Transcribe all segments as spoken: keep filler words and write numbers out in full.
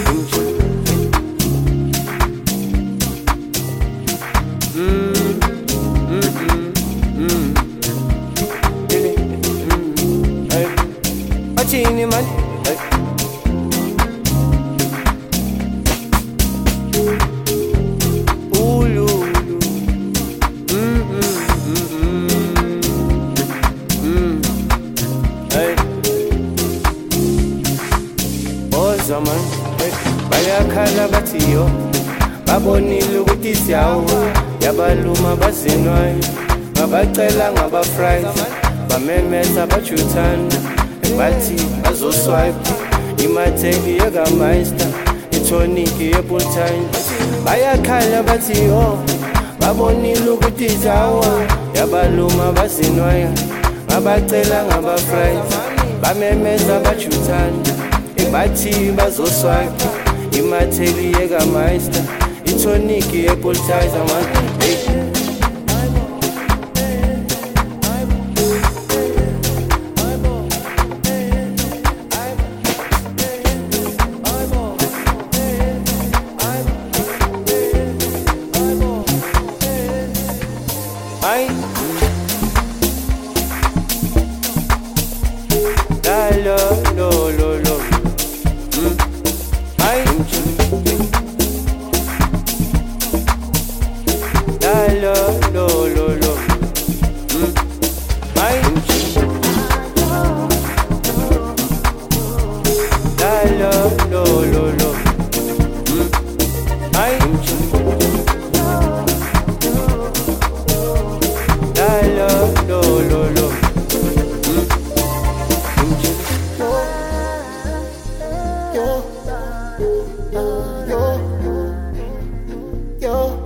Chini man, hey. Ooh, ooh, ooh. Mm, mm, mm, mm, mm. Hey. Boza man, hey. Bayakhala bathi yo, babonile ukuthi siyawa, yabaluma bazinwayo, ngabacela ngaba-fries, bamemeza bajuthanda. Bathi bazoswipe imatheki yekameister itoniki yebulltime bayakhala bathi yo babonile ukuthi zawa yabaluma bazinwaya ngabacela ngaba-fries bamemeza bajuthanda bathi bazoswipe imatheki yekameister itoniki yebulltime hey. Ay, la lo lo lo lo, mm. Ay, la lo lo lo lo, mm. Ay, la lo lo lo lo, mm. Ay. Lo, lo, lo. Mm. Yo, yo, yo, yo,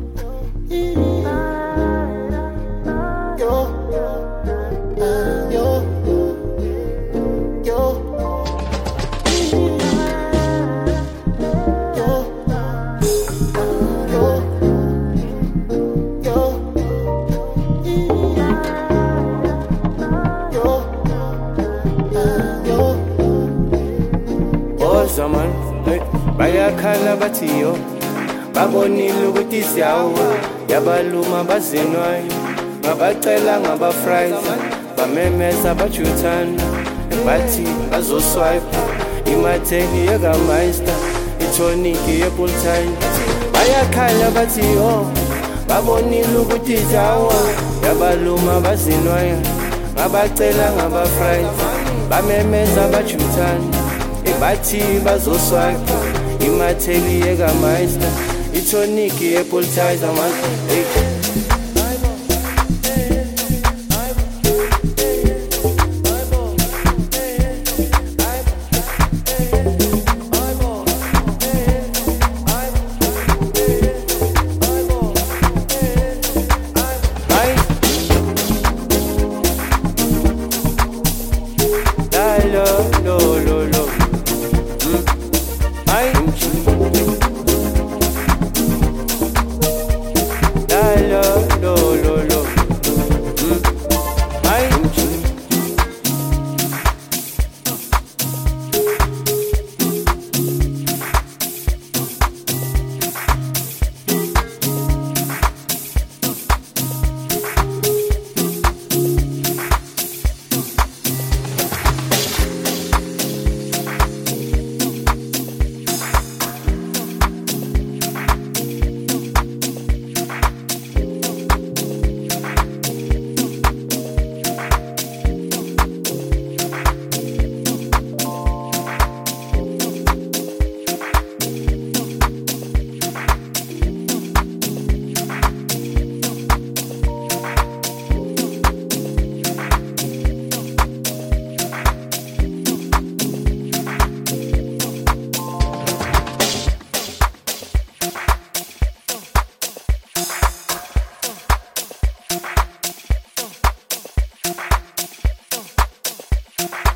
zaman hey. Bayakhala bathi yo babonile ukuthi siyawa yabaluma bazinwayo ngabacela ngaba-fries bamemeza bajuthanda bathi bazoswipe imatheki yekameister itoniki yebulltime bayakhala bathi yo babonile ukuthi zawa yabaluma bazinwayo ngabacela ngaba-fries bamemeza bajuthanda bathi bazoswipe imatheki yekameister itoniki yebulltime hey. Lo, lo, lo, lo. Mm. Ay. La, lo, lo, lo, lo. Mm. Ay. You